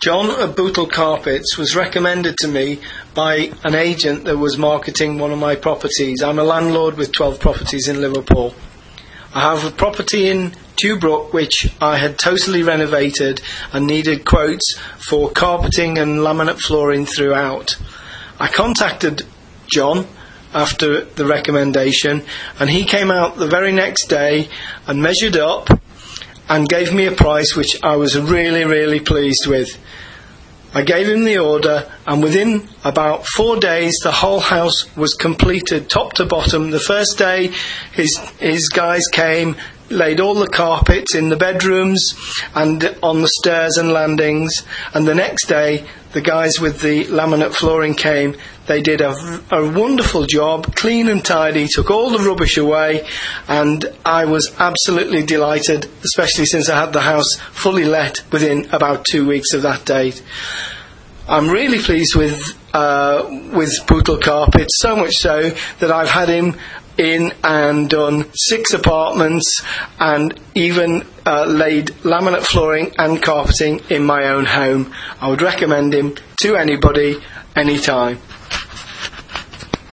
John at Bootle Carpets was recommended to me by an agent that was marketing one of my properties. I'm a landlord with 12 properties in Liverpool. I have a property in Dewbrook which I had totally renovated and needed quotes for carpeting and laminate flooring throughout. I contacted John after the recommendation, and he came out the very next day and measured up and gave me a price which I was really, really pleased with. I gave him the order, and within about 4 days the whole house was completed top to bottom. The first day his guys came, laid all the carpets in the bedrooms and on the stairs and landings, and the next day the guys with the laminate flooring came. They did a wonderful job, clean and tidy, took all the rubbish away, and I was absolutely delighted, especially since I had the house fully let within about 2 weeks of that date. I'm really pleased with Bootle Carpets, so much so that I've had him in and done 6 apartments and even laid laminate flooring and carpeting in my own home. I would recommend him to anybody, anytime.